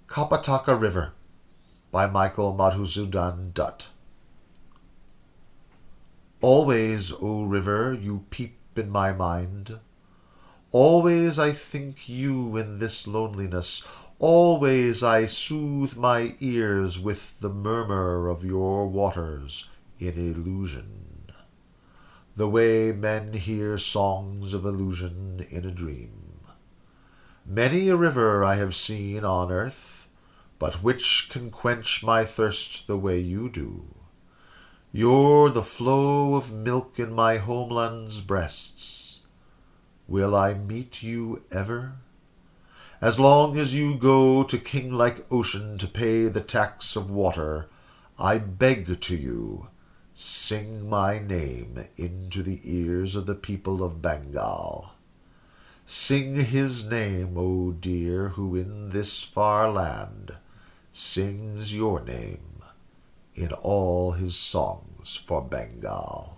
Kapataka River by Michael Madhusudan Dutt. Always, O river, you peep in my mind. Always I think you in this loneliness. Always I soothe my ears with the murmur of your waters in illusion, the way men hear songs of illusion in a dream. Many a river I have seen on earth, but which can quench my thirst the way you do? You're the flow of milk in my homeland's breasts. Will I meet you ever? As long as you go to king-like ocean to pay the tax of water, I beg to you, sing my name into the ears of the people of Bengal. Sing his name, O dear, who in this far land sings your name in all his songs for Bengal.